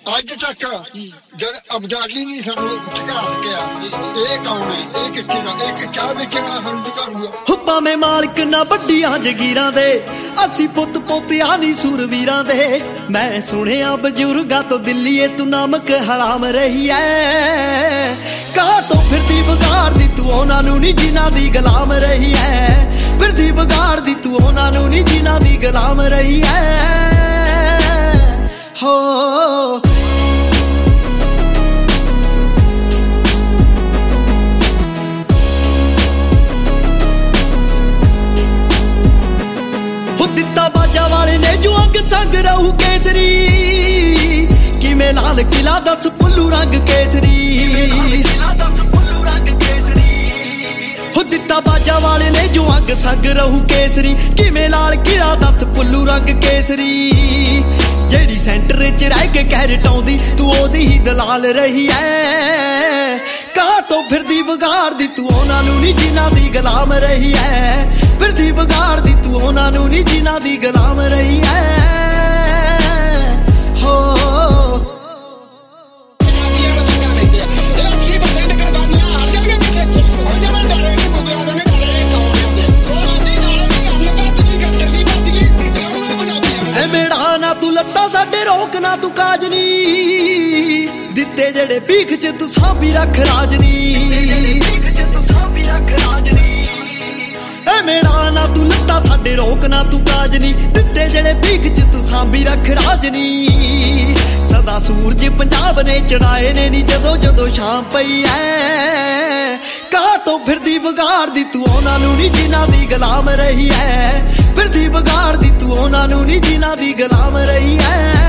ਅੱਜ ਤੱਕ ਜਦ ਅਬਦਾਲੀ ਨਹੀਂ ਸਾਨੂੰ ਠਕਾ ਸਕਿਆ। ਇਹ ਕੌਣ ਹੈ? ਇਹ ਕਿੱਥੇ ਦਾ? ਇਹ ਚਾਹ ਵੇਚਣਾ ਸਾਨੂੰ ਦਿਖਾਊਗਾ। ਹੁੱਪਾਂ ਮੇ ਮਾਲਕ ਨਾ ਵੱਡੀਆਂ ਜਗੀਰਾਂ ਦੇ, ਅਸੀਂ ਪੁੱਤ ਪੋਤਿਆਂ ਨੀ ਸੂਰਵੀਰਾਂ ਦੇ। ਮੈਂ ਸੁਣਿਆ ਬਜ਼ੁਰਗਾਂ ਤੋਂ ਦਿੱਲੀਏ ਤੂੰ ਨਮਕ ਹਰਾਮ ਰਹੀ ਐ। ਕਾਹ ਤੋਂ ਫਿਰਦੀ ਵਿਗਾੜਦੀ ਤੂੰ ਉਹਨਾਂ ਨੂੰ ਨੀ ਜਿਨ੍ਹਾਂ ਦੀ ਗੁਲਾਮ ਰਹੀ ਐ। ਫਿਰਦੀ ਵਿਗਾੜਦੀ ਤੂੰ ਉਹਨਾਂ ਨੂੰ ਨੀ ਜਿਨ੍ਹਾਂ ਦੀ ਗੁਲਾਮ ਰਹੀ ਐ। ਹੋ ਦਿੱਤਾ ਬਾਜਾ ਵਾਲੇ ਨੇ ਜੋ ਅੰਗ ਸੰਗ ਰਹੂ ਕੇਸਰੀ। ਕਿਵੇਂ ਲਾਲ ਕਿਲਾ ਦੱਸ ਪੁੱਲੂ ਰੰਗ ਕੇਸਰੀ। ਹੋ ਦਿੱਤਾ ਬਾਜਾ ਵਾਲੇ ਨੇ ਜੋ ਅੰਗ ਸੰਗ ਰਹੂ ਕੇਸਰੀ। ਕਿਵੇਂ ਲਾਲ ਕਿਲਾ ਦੱਸ ਪੁੱਲੂ ਰੰਗ ਕੇਸਰੀ। ਜਿਹੜੀ ਸੈਂਟਰ 'ਚ ਰਹਿ ਕੇ ਕੈਰਟ ਆਉਂਦੀ ਤੂੰ ਉਹਦੀ ਹੀ ਦਲਾਲ ਰਹੀ ਐ। ਕਾਹ ਤੋਂ ਫਿਰਦੀ ਵਿਗਾੜਦੀ ਤੂੰ ਉਹਨਾਂ ਨੂੰ ਨੀ ਜਿਨ੍ਹਾਂ ਦੀ ਗੁਲਾਮ ਰਹੀ ਐ। ਫਿਰਦੀ ਵਿਗਾੜਦੀ ਤੂੰ ਉਹਨਾਂ ਨੂੰ ਨੀ ਜਿਨ੍ਹਾਂ ਦੀ ਗੁਲਾਮ ਰਹੀ ਐ। ਹੋ ਮੇੜਾ ਨਾ ਤੂੰ ਲੱਤਾਂ ਸਾਡੇ ਰੋਕ ਨਾ ਤੂੰ ਕਾਜਨੀ। ਦਿੱਤੇ ਜਿਹੜੇ ਭੀਖ 'ਚ ਤੂੰ ਸਾਂਭੀ ਰੱਖ ਰਾਜਨੀ। ਐ ਮੇੜਾ ਨਾ ਤੂੰ ਲੱਤਾਂ ਸਾਡੇ ਰੋਕ ਨਾ ਤੂੰ ਕਾਜਨੀ। ਦਿੱਤੇ ਜਿਹੜੇ ਭੀਖ 'ਚ ਤੂੰ ਸਾਂਭੀ ਰੱਖ ਰਾਜਨੀ। ਸਦਾ ਸੂਰਜ ਪੰਜਾਬ ਨੇ ਚੜਾਏ ਨੇ ਨੀ ਜਦੋਂ ਜਦੋਂ ਸ਼ਾਮ ਪਈ ਐ। ਕਾਹ ਤੋਂ ਫਿਰਦੀ ਵਿਗਾੜਦੀ ਤੂੰ ਉਹਨਾਂ ਨੂੰ ਨੀ ਜਿਨ੍ਹਾਂ ਦੀ ਗੁਲਾਮ ਰਹੀ ਐ। ਫਿਰਦੀ ਵਿਗਾੜਦੀ ਤੂੰ ਉਹਨਾਂ ਨੂੰ ਨੀ ਜਿਨ੍ਹਾਂ ਦੀ ਗੁਲਾਮ ਰਹੀ ਐ।